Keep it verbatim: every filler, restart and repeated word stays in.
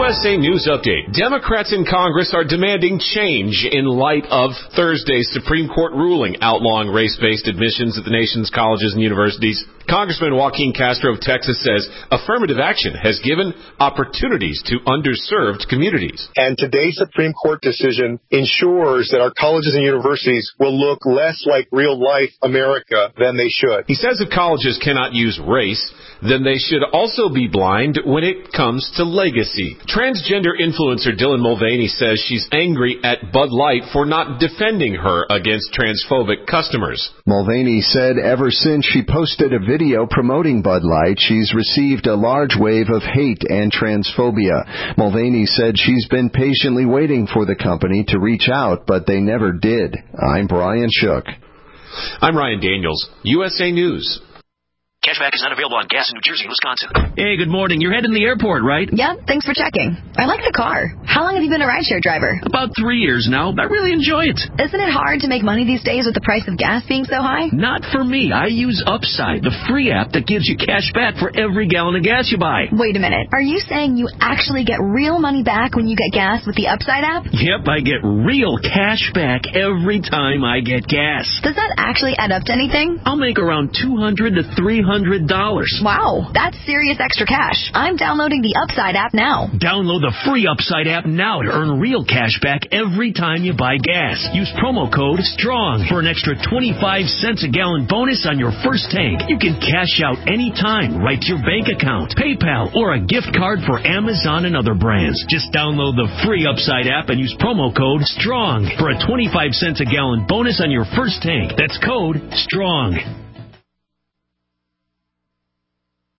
S A News Update. Democrats in Congress are demanding change in light of Thursday's Supreme Court ruling outlawing race-based admissions at the nation's colleges and universities. Congressman Joaquin Castro of Texas says affirmative action has given opportunities to underserved communities. And today's Supreme Court decision ensures that our colleges and universities will look less like real-life America than they should. He says if colleges cannot use race, then they should also be blind when it comes to legacy. Transgender influencer Dylan Mulvaney says she's angry at Bud Light for not defending her against transphobic customers. Mulvaney said ever since she posted a video promoting Bud Light, she's received a large wave of hate and transphobia. Mulvaney said she's been patiently waiting for the company to reach out, but they never did. I'm Brian Shook. I'm Ryan Daniels, U S A News. Cashback is not available on gas in New Jersey and Wisconsin. Hey, good morning. You're heading to the airport, right? Yeah, thanks for checking. I like the car. How long have you been a rideshare driver? About three years now. I really enjoy it. Isn't it hard to make money these days with the price of gas being so high? Not for me. I use Upside, the free app that gives you cash back for every gallon of gas you buy. Wait a minute. Are you saying you actually get real money back when you get gas with the Upside app? Yep, I get real cash back every time I get gas. Does that actually add up to anything? I'll make around two hundred to three hundred dollars. Wow, that's serious extra cash. I'm downloading the Upside app now. Download the free Upside app now to earn real cash back every time you buy gas. Use promo code STRONG for an extra twenty-five cents a gallon bonus on your first tank. You can cash out anytime right to your bank account, PayPal, or a gift card for Amazon and other brands. Just download the free Upside app and use promo code STRONG for a twenty-five cents a gallon bonus on your first tank. That's code STRONG.